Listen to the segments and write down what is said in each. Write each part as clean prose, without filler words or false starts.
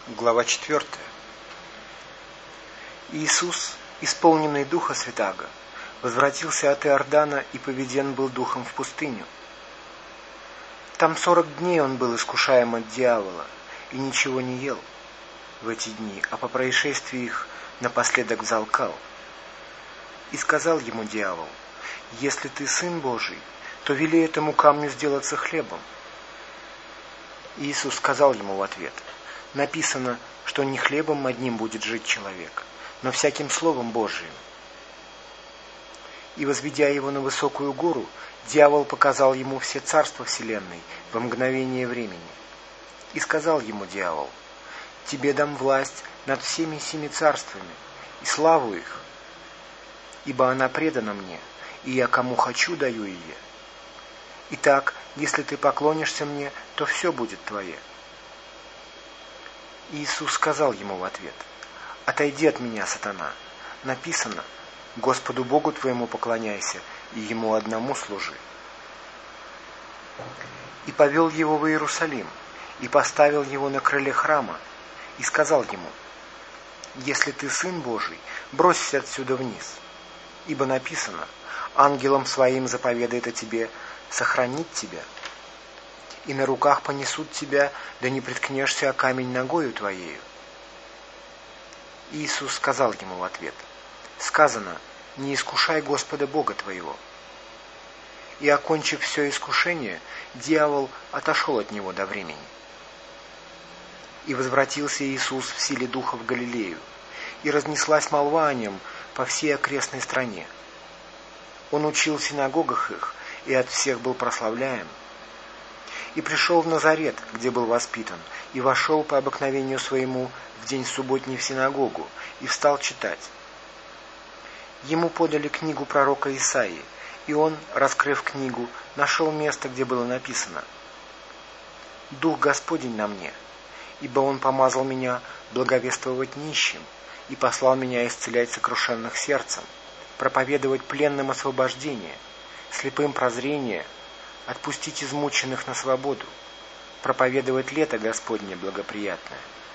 Глава 4. Иисус, исполненный Духа Святаго, возвратился от Иордана и поведен был Духом в пустыню. Там 40 дней он был искушаем от дьявола и ничего не ел в эти дни, а по происшествии их напоследок взалкал. И сказал ему дьявол: «Если ты Сын Божий, то вели этому камню сделаться хлебом». Иисус сказал ему в ответ: «Написано, что не хлебом одним будет жить человек, но всяким словом Божиим». И, возведя его на высокую гору, дьявол показал ему все царства вселенной во мгновение времени. И сказал ему дьявол: «Тебе дам власть над всеми семи царствами и славу их, ибо она предана мне, и я кому хочу даю ее. Итак, если ты поклонишься мне, то все будет твое». Иисус сказал ему в ответ: «Отойди от меня, сатана. Написано: Господу Богу твоему поклоняйся и Ему одному служи». И повел его в Иерусалим, и поставил его на крыле храма, и сказал ему: «Если ты Сын Божий, бросься отсюда вниз, ибо написано: ангелом своим заповедает о тебе сохранить тебя, и на руках понесут тебя, да не приткнешься о камень ногою твоею». Иисус сказал ему в ответ: «Сказано: не искушай Господа Бога твоего». И, окончив все искушение, дьявол отошел от него до времени. И возвратился Иисус в силе Духа в Галилею, и разнеслась молва о нем по всей окрестной стране. Он учил в синагогах их, и от всех был прославляем. И пришел в Назарет, где был воспитан, и вошел по обыкновению своему в день субботний в синагогу, и встал читать. Ему подали книгу пророка Исаии, и он, раскрыв книгу, нашел место, где было написано: «Дух Господень на мне, ибо Он помазал меня благовествовать нищим, и послал меня исцелять сокрушенных сердцем, проповедовать пленным освобождение, слепым прозрение, отпустить измученных на свободу, проповедовать лето Господне благоприятное».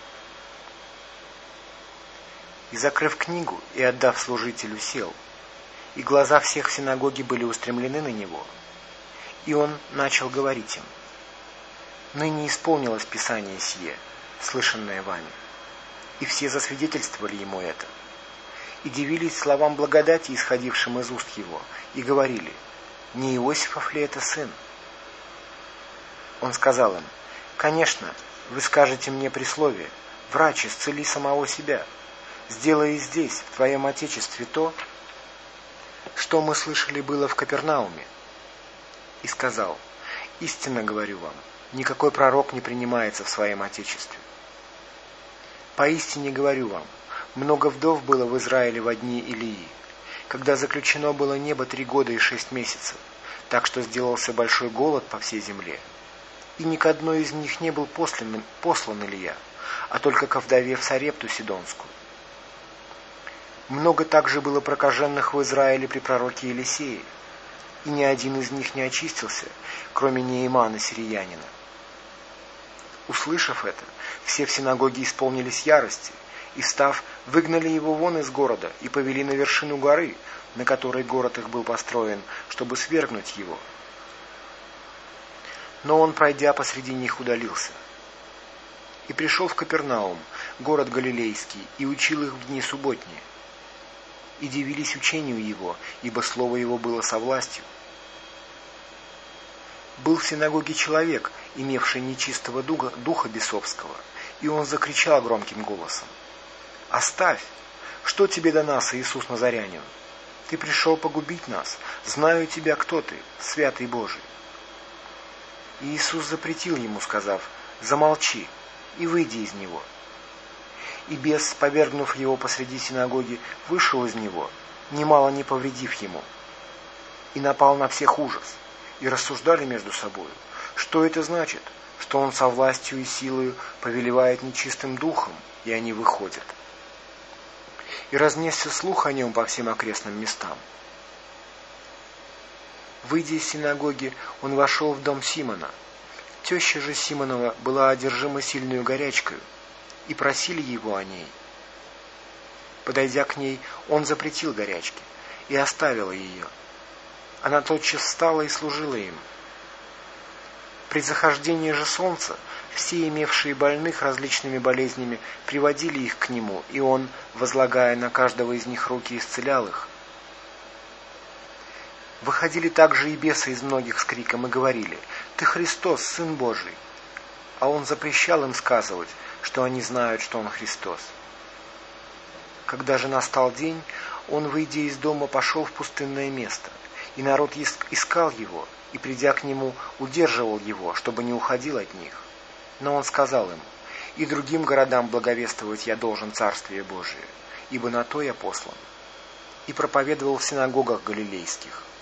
И, закрыв книгу и отдав служителю, сел, и глаза всех в синагоге были устремлены на него. И он начал говорить им: «Ныне исполнилось Писание сие, слышанное вами». И все засвидетельствовали ему это, и дивились словам благодати, исходившим из уст его, и говорили: «Не Иосифов ли это сын?» Он сказал им: «Конечно, вы скажете мне присловие: врач, исцели самого себя. Сделай здесь, в твоем отечестве, то, что мы слышали было в Капернауме». И сказал: «Истинно говорю вам, никакой пророк не принимается в своем отечестве. Поистине говорю вам, много вдов было в Израиле во дни Илии, когда заключено было небо 3 года и 6 месяцев, так что сделался большой голод по всей земле. И ни к одной из них не был послан Илия, а только ко вдове в Сарепту Сидонскую. Много также было прокаженных в Израиле при пророке Елисее, и ни один из них не очистился, кроме Неимана сириянина». Услышав это, все в синагоге исполнились ярости, и, встав, выгнали его вон из города и повели на вершину горы, на которой город их был построен, чтобы свергнуть его. Но он, пройдя посреди них, удалился. И пришел в Капернаум, город Галилейский, и учил их в дни субботние. И дивились учению его, ибо слово его было со властью. Был в синагоге человек, имевший нечистого духа бесовского, и он закричал громким голосом: «Оставь! Что тебе до нас, Иисус Назарянин? Ты пришел погубить нас. Знаю тебя, кто ты, святый Божий». И Иисус запретил ему, сказав: «Замолчи и выйди из него». И бес, повергнув его посреди синагоги, вышел из него, немало не повредив ему. И напал на всех ужас, и рассуждали между собою, что это значит, что он со властью и силою повелевает нечистым духом, и они выходят. И разнесся слух о нем по всем окрестным местам. Выйдя из синагоги, он вошел в дом Симона. Теща же Симонова была одержима сильную горячкою, и просили его о ней. Подойдя к ней, он запретил горячке и оставила ее. Она тотчас встала и служила им. При захождении же солнца все имевшие больных различными болезнями приводили их к нему, и он, возлагая на каждого из них руки, исцелял их. Выходили также и бесы из многих с криком и говорили: «Ты Христос, Сын Божий!» А он запрещал им сказывать, что они знают, что он Христос. Когда же настал день, он, выйдя из дома, пошел в пустынное место, и народ искал его, и, придя к нему, удерживал его, чтобы не уходил от них. Но он сказал им: «И другим городам благовествовать я должен Царствие Божие, ибо на то я послан». И проповедовал в синагогах галилейских.